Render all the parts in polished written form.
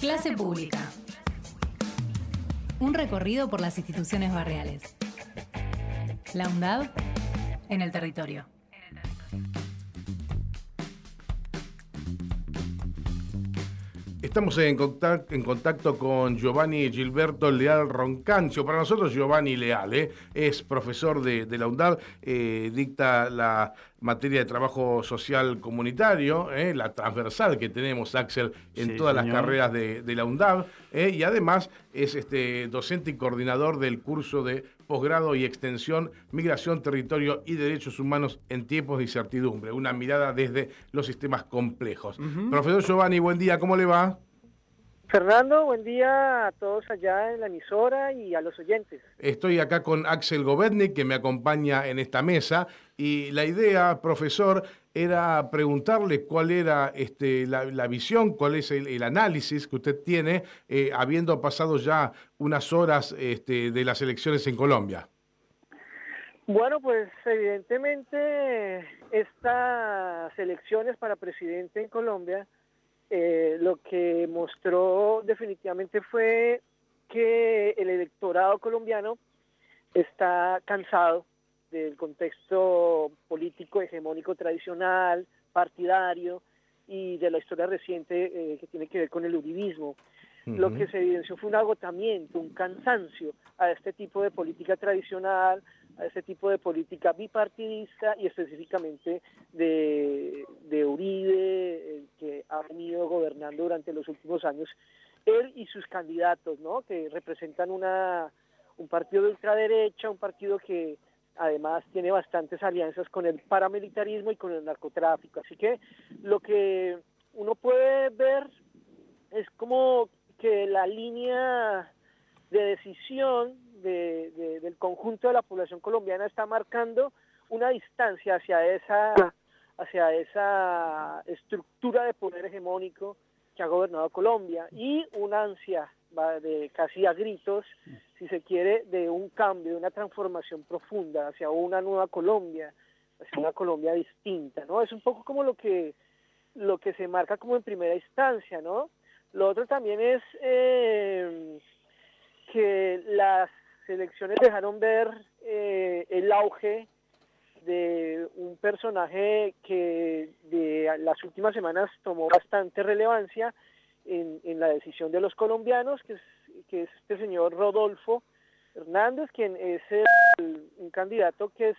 Clase Pública. Un recorrido por las instituciones barriales. La UNDAB en el territorio. Estamos en contacto con Giovanni Gilberto Leal Roncancio. Para nosotros Giovanni Leal es profesor de la UNDAB, dicta la materia de trabajo social comunitario, la transversal que tenemos, Axel, en todas las carreras de la UNDAB, y además es docente y coordinador del curso de posgrado y extensión Migración, Territorio y Derechos Humanos en tiempos de incertidumbre, una mirada desde los sistemas complejos. Profesor Giovanni, buen día, ¿cómo le va? Fernando, buen día a todos allá en la emisora y a los oyentes. Estoy acá con Axel Govetnik, que me acompaña en esta mesa, y la idea, profesor, era preguntarle cuál era la visión, cuál es el análisis que usted tiene, habiendo pasado ya unas horas de las elecciones en Colombia. Bueno, pues evidentemente estas elecciones para presidente en Colombia lo que mostró definitivamente fue que el electorado colombiano está cansado del contexto político hegemónico tradicional, partidario y de la historia reciente que tiene que ver con el uribismo. Lo que se evidenció fue un agotamiento, un cansancio a este tipo de política tradicional, a este tipo de política bipartidista y específicamente de Uribe, que ha venido gobernando durante los últimos años, él y sus candidatos, ¿no? Que representan un partido de ultraderecha, un partido que además tiene bastantes alianzas con el paramilitarismo y con el narcotráfico. Así que lo que uno puede ver es como que la línea de decisión del conjunto de la población colombiana está marcando una distancia hacia esa estructura de poder hegemónico que ha gobernado Colombia y una ansia de casi a gritos, si se quiere, de un cambio, de una transformación profunda hacia una nueva Colombia, hacia una Colombia distinta, ¿no? Es un poco como lo que se marca como en primera instancia, ¿no? Lo otro también es que las elecciones dejaron ver el auge de un personaje que de las últimas semanas tomó bastante relevancia en la decisión de los colombianos, que es este señor Rodolfo Hernández, quien es un candidato que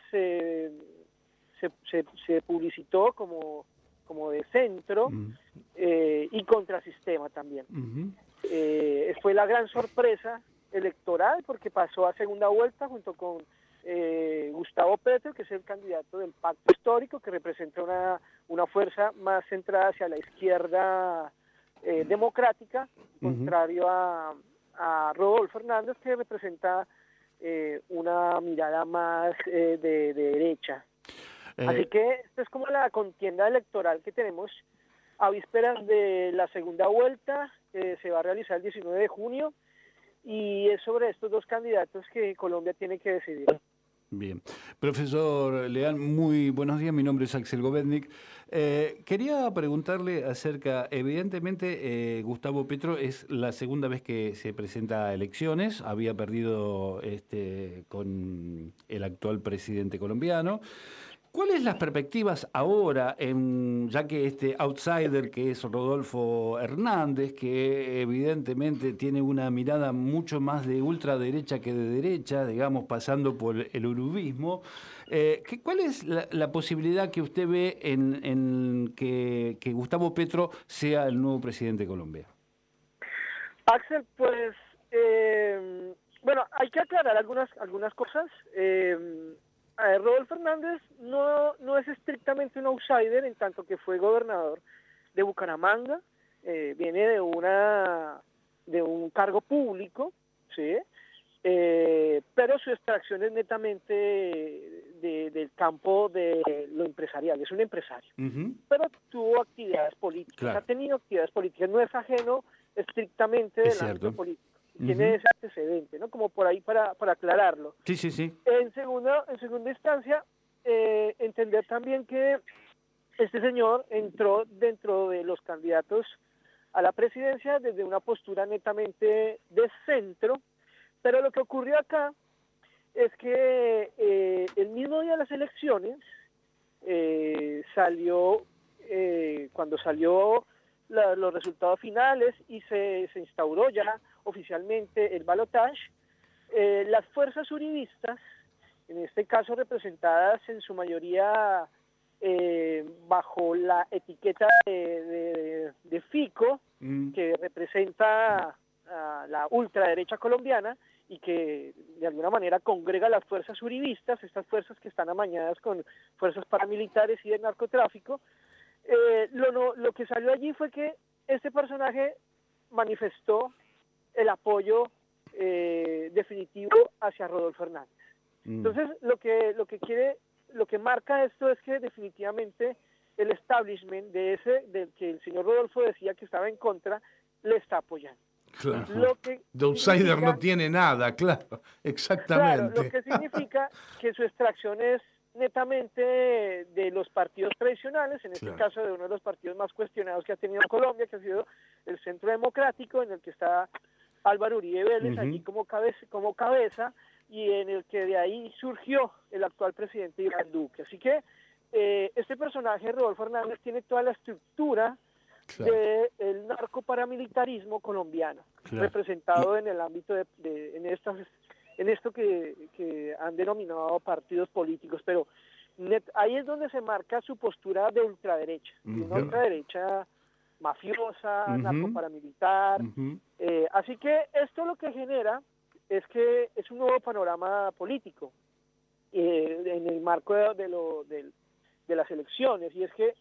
se publicitó como de centro y contrasistema también. Fue la gran sorpresa electoral porque pasó a segunda vuelta junto con Gustavo Petro, que es el candidato del Pacto Histórico, que representa una fuerza más centrada hacia la izquierda democrática, contrario a Rodolfo Hernández, que representa una mirada más de derecha. Así que esta es como la contienda electoral que tenemos a vísperas de la segunda vuelta, que se va a realizar el 19 de junio, y es sobre estos dos candidatos que Colombia tiene que decidir. Bien. Profesor Leal, muy buenos días. Mi nombre es Axel Govetnik. Quería preguntarle acerca, evidentemente, Gustavo Petro es la segunda vez que se presenta a elecciones. Había perdido con el actual presidente colombiano. ¿Cuáles las perspectivas ahora, ya que este outsider que es Rodolfo Hernández, que evidentemente tiene una mirada mucho más de ultraderecha que de derecha, digamos, pasando por el uribismo, ¿cuál es la posibilidad que usted ve en que Gustavo Petro sea el nuevo presidente de Colombia? Axel, pues, bueno, hay que aclarar algunas cosas. Rodolfo Hernández no es estrictamente un outsider, en tanto que fue gobernador de Bucaramanga, viene de un cargo público, ¿sí? Pero su extracción es netamente del campo de lo empresarial, es un empresario, pero tuvo actividades políticas, claro. Ha tenido actividades políticas, no es ajeno estrictamente del ámbito político. Tiene ese antecedente, ¿no? Como por ahí para aclararlo. Sí. En segunda instancia, entender también que este señor entró dentro de los candidatos a la presidencia desde una postura netamente de centro, pero lo que ocurrió acá es que el mismo día de las elecciones cuando salió los resultados finales y se instauró ya oficialmente el balotaje, las fuerzas uribistas, en este caso representadas en su mayoría bajo la etiqueta de Fico, que representa a la ultraderecha colombiana y que de alguna manera congrega las fuerzas uribistas, estas fuerzas que están amañadas con fuerzas paramilitares y de narcotráfico. Lo que salió allí fue que este personaje manifestó el apoyo definitivo hacia Rodolfo Hernández. Entonces, lo que marca esto es que definitivamente el establishment del que el señor Rodolfo decía que estaba en contra, le está apoyando. Claro. De outsider no tiene nada, claro, exactamente. Claro, lo que significa que su extracción es netamente de los partidos tradicionales, en este caso de uno de los partidos más cuestionados que ha tenido Colombia, que ha sido el Centro Democrático, en el que está Álvaro Uribe Vélez allí como cabeza, y en el que de ahí surgió el actual presidente Iván Duque. Así que este personaje, Rodolfo Hernández, tiene toda la estructura del narcoparamilitarismo colombiano, representado en el ámbito en esto que han denominado partidos políticos, pero ahí es donde se marca su postura de ultraderecha, una ultraderecha mafiosa, narcoparamilitar. Así que esto lo que genera es que es un nuevo panorama político en el marco de las elecciones, y es que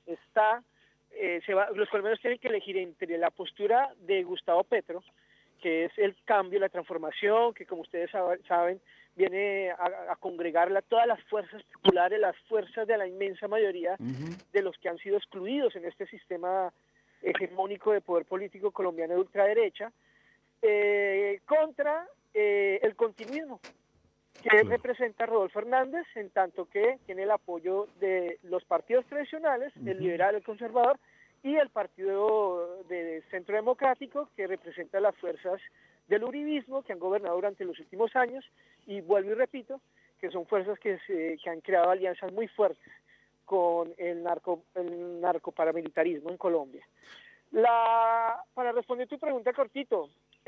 los colombianos tienen que elegir entre la postura de Gustavo Petro, que es el cambio, la transformación, que como ustedes saben, viene a congregar todas las fuerzas populares, las fuerzas de la inmensa mayoría de los que han sido excluidos en este sistema hegemónico de poder político colombiano de ultraderecha, contra el continuismo, que representa a Rodolfo Hernández, en tanto que tiene el apoyo de los partidos tradicionales, el liberal, el conservador, y el partido de Centro Democrático, que representa las fuerzas del uribismo que han gobernado durante los últimos años, y vuelvo y repito, que son fuerzas que han creado alianzas muy fuertes con el narcoparamilitarismo en Colombia. Para responder tu pregunta cortito,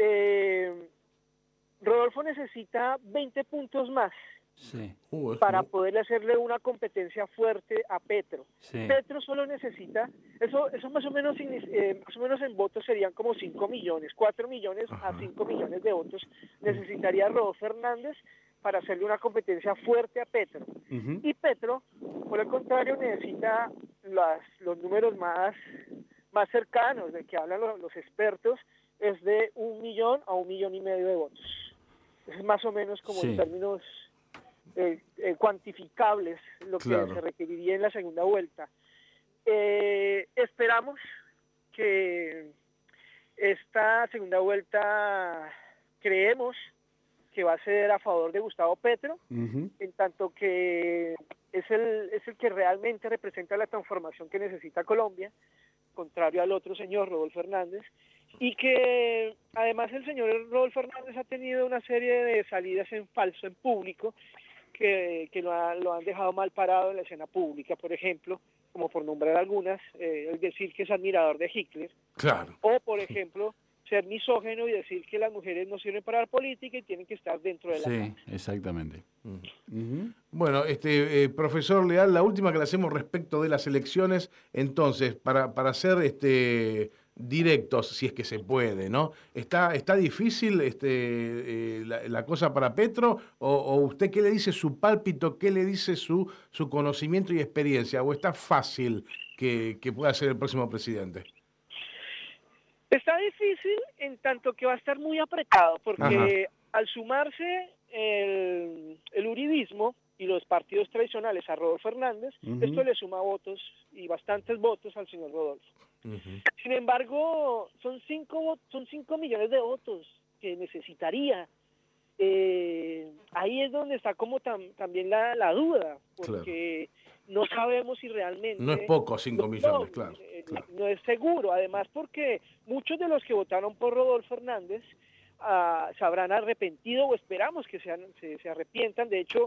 Rodolfo necesita 20 puntos más para poderle hacerle una competencia fuerte a Petro. Petro solo necesita, eso más o menos en votos serían como 5 millones, 4 millones a 5 millones de votos necesitaría Rodolfo Hernández para hacerle una competencia fuerte a Petro. Y Petro, por el contrario, necesita los números más cercanos de que hablan los expertos, es de 1 millón a 1,5 millones de votos. Es más o menos como en términos cuantificables lo que se requeriría en la segunda vuelta. Esperamos que esta segunda vuelta, creemos que va a ser a favor de Gustavo Petro, en tanto que es el que realmente representa la transformación que necesita Colombia, contrario al otro señor, Rodolfo Hernández, y que además el señor Rodolfo Hernández ha tenido una serie de salidas en falso en público que lo han dejado mal parado en la escena pública, por ejemplo, como por nombrar algunas, el decir que es admirador de Hitler, o por ejemplo, ser misógino y decir que las mujeres no sirven para la política y tienen que estar dentro de la casa. Sí, exactamente. Bueno, profesor Leal, la última que le hacemos respecto de las elecciones, entonces, para ser directos, si es que se puede, ¿no? ¿Está difícil la cosa para Petro? ¿O usted qué le dice su pálpito, qué le dice su conocimiento y experiencia? ¿O está fácil que pueda ser el próximo presidente? Está difícil en tanto que va a estar muy apretado, porque al sumarse el uribismo y los partidos tradicionales a Rodolfo Hernández, esto le suma votos y bastantes votos al señor Rodolfo. Sin embargo, son 5 millones de votos que necesitaría ahí es donde está como también la duda, porque no sabemos si realmente... No es poco 5 millones, claro. No es seguro, además porque muchos de los que votaron por Rodolfo Hernández se habrán arrepentido, o esperamos que se arrepientan. De hecho,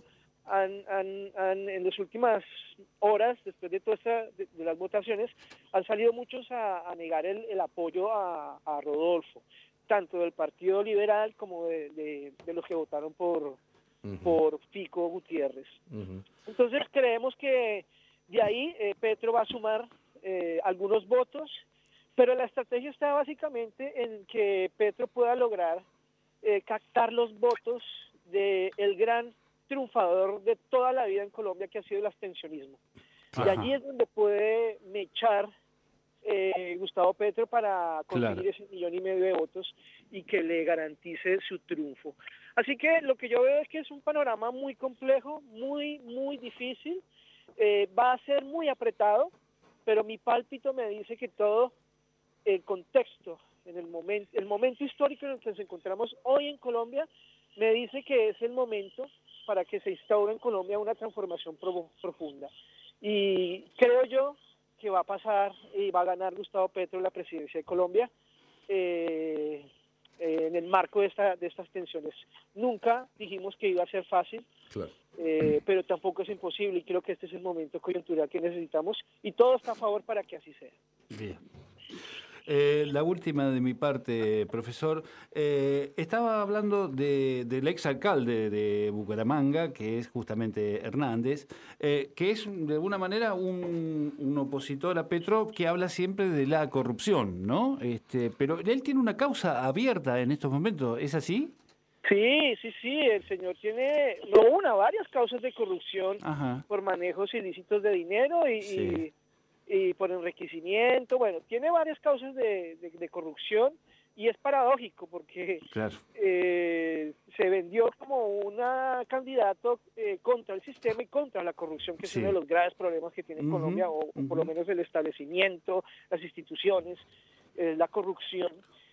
en las últimas horas, después de todas de las votaciones, han salido muchos a negar el apoyo a Rodolfo, tanto del Partido Liberal como de los que votaron por Fico Gutiérrez. Entonces creemos que de ahí Petro va a sumar algunos votos, pero la estrategia está básicamente en que Petro pueda lograr captar los votos del gran triunfador de toda la vida en Colombia, que ha sido el abstencionismo. Y allí es donde puede mechar Gustavo Petro para conseguir ese 1,5 millones de votos y que le garantice su triunfo. Así que lo que yo veo es que es un panorama muy complejo, muy, muy difícil. Va a ser muy apretado, pero mi pálpito me dice que todo el contexto, el momento histórico en el que nos encontramos hoy en Colombia, me dice que es el momento para que se instaure en Colombia una transformación profunda. Y creo yo que va a pasar y va a ganar Gustavo Petro la presidencia de Colombia en el marco de estas tensiones. Nunca dijimos que iba a ser fácil, pero tampoco es imposible, y creo que este es el momento coyuntural que necesitamos, y todo está a favor para que así sea. Bien. La última de mi parte, profesor. Estaba hablando del exalcalde de Bucaramanga, que es justamente Hernández, que es de alguna manera un opositor a Petro que habla siempre de la corrupción, ¿no? Pero él tiene una causa abierta en estos momentos, ¿es así? Sí, el señor tiene varias causas de corrupción por manejos ilícitos de dinero y por enriquecimiento. Bueno, tiene varias causas de corrupción, y es paradójico porque se vendió como un candidato contra el sistema y contra la corrupción, que es uno de los graves problemas que tiene Colombia, o por lo menos el establecimiento, las instituciones, la corrupción.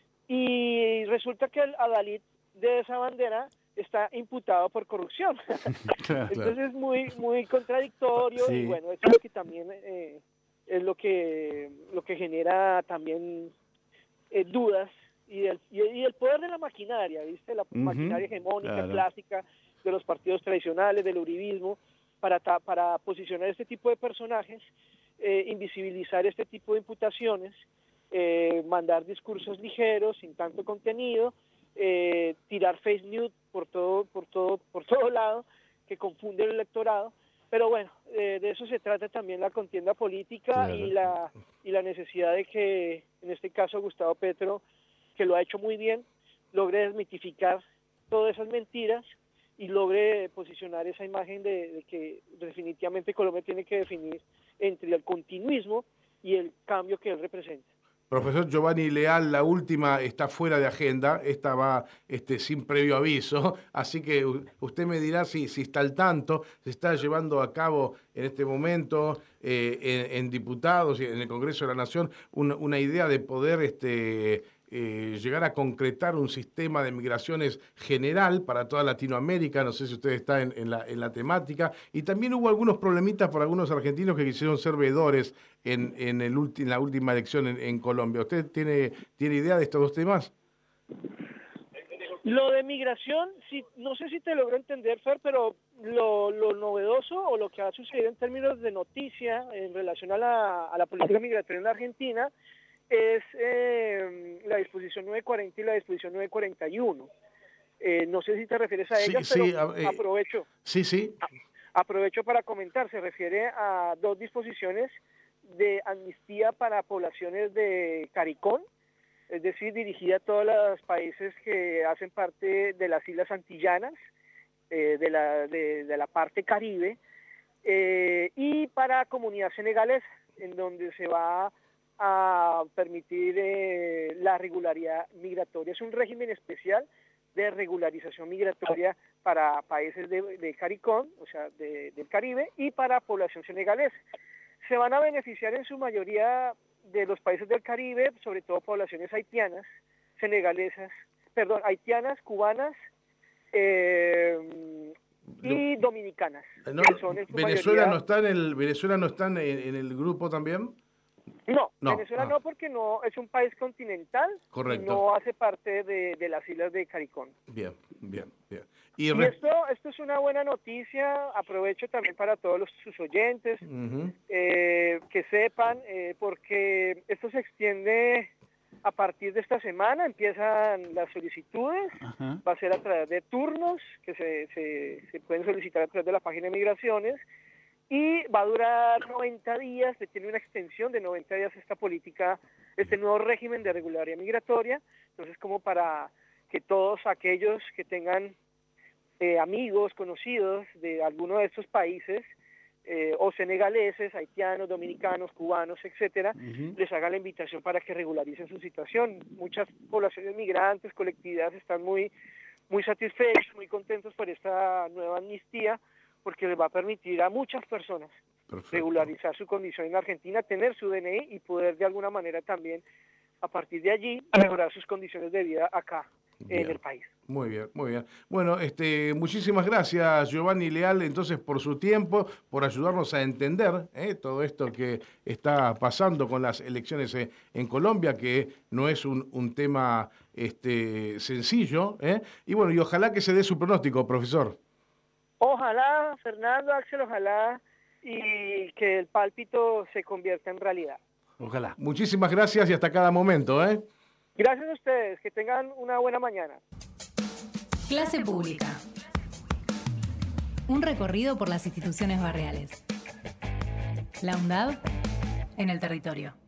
Y resulta que el adalid de esa bandera está imputado por corrupción. Entonces es muy, muy contradictorio, y bueno, eso es lo que también es lo que genera también dudas, y el poder de la maquinaria, ¿viste? La maquinaria hegemónica, clásica, de los partidos tradicionales, del uribismo, para posicionar este tipo de personajes, invisibilizar este tipo de imputaciones, mandar discursos ligeros, sin tanto contenido, tirar fake news por todo lado, que confunde el electorado. Pero bueno, de eso se trata también la contienda política, y la necesidad de que, en este caso, Gustavo Petro, que lo ha hecho muy bien, logre desmitificar todas esas mentiras y logre posicionar esa imagen de que definitivamente Colombia tiene que definir entre el continuismo y el cambio que él representa. Profesor Giovanni Leal, la última está fuera de agenda, esta va sin previo aviso, así que usted me dirá si está al tanto. Se está llevando a cabo en este momento en diputados y en el Congreso de la Nación una idea de poder llegar a concretar un sistema de migraciones general para toda Latinoamérica. No sé si usted está en la temática. Y también hubo algunos problemitas por algunos argentinos que quisieron ser veedores en la última elección en Colombia. ¿Usted tiene idea de estos dos temas? Lo de migración, no sé si te logro entender, Fer, pero lo novedoso, o lo que ha sucedido en términos de noticia en relación a la política migratoria en la Argentina, es la disposición 940 y la disposición 941. No sé si te refieres a ellas, pero aprovecho. Aprovecho para comentar. Se refiere a dos disposiciones de amnistía para poblaciones de CARICOM, es decir, dirigida a todos los países que hacen parte de las Islas Antillanas, de la parte Caribe, y para comunidad senegalesa, en donde se va a permitir la regularidad migratoria. Es un régimen especial de regularización migratoria para países de CARICOM, o sea, del Caribe, y para población senegalesa. Se van a beneficiar en su mayoría de los países del Caribe, sobre todo poblaciones haitianas, haitianas, cubanas, y dominicanas. No, que son en su Venezuela mayoría... no está en el grupo también. No, No, Venezuela no, porque no es un país continental. Correcto. Y no hace parte de las islas de CARICOM. Bien. Y esto es una buena noticia. Aprovecho también para todos sus oyentes que sepan, porque esto se extiende a partir de esta semana. Empiezan las solicitudes. Va a ser a través de turnos que se pueden solicitar a través de la página de Migraciones. Y va a durar 90 días, tiene una extensión de 90 días esta política, este nuevo régimen de regularidad migratoria. Entonces, como para que todos aquellos que tengan amigos, conocidos de alguno de estos países, o senegaleses, haitianos, dominicanos, cubanos, etcétera, les haga la invitación para que regularicen su situación. Muchas poblaciones migrantes, colectividades están muy satisfechos, muy contentos por esta nueva amnistía, porque les va a permitir a muchas personas regularizar su condición en Argentina, tener su DNI y poder de alguna manera también, a partir de allí, mejorar sus condiciones de vida acá en el país. Muy bien. Bueno, muchísimas gracias, Giovanni Leal, entonces, por su tiempo, por ayudarnos a entender todo esto que está pasando con las elecciones en Colombia, que no es un tema sencillo. Y bueno, y ojalá que se dé su pronóstico, profesor. Ojalá, Fernando, Axel, ojalá, y que el pálpito se convierta en realidad. Ojalá. Muchísimas gracias y hasta cada momento. Gracias a ustedes, que tengan una buena mañana. Clase Pública. Un recorrido por las instituciones barriales. La UNDAD en el territorio.